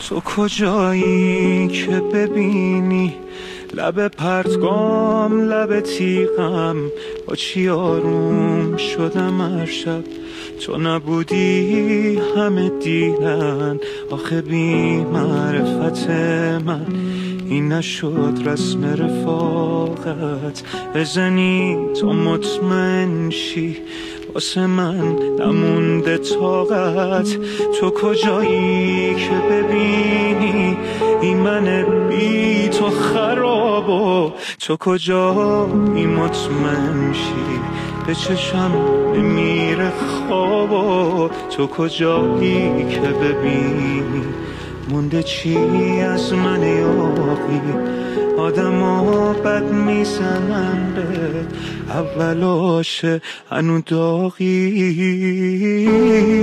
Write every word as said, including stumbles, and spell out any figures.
تو کجایی که ببینی لب پرتگام لب تیغم، با چی آروم شدم هر شب تو نبودی همه دیرن. آخه بی معرفت من این نشد رسم رفاقت، بزنی تو مطمئن شی واسه من نمونده طاقت. تو کجایی که ببینی این من بی تو خرابو، تو کجایی مطمئن شی به چشم نمیره خوابو. تو کجایی که ببینی مونده چی از من یاقی، آدم ها بد میزنن به اول آشه هنو داغی.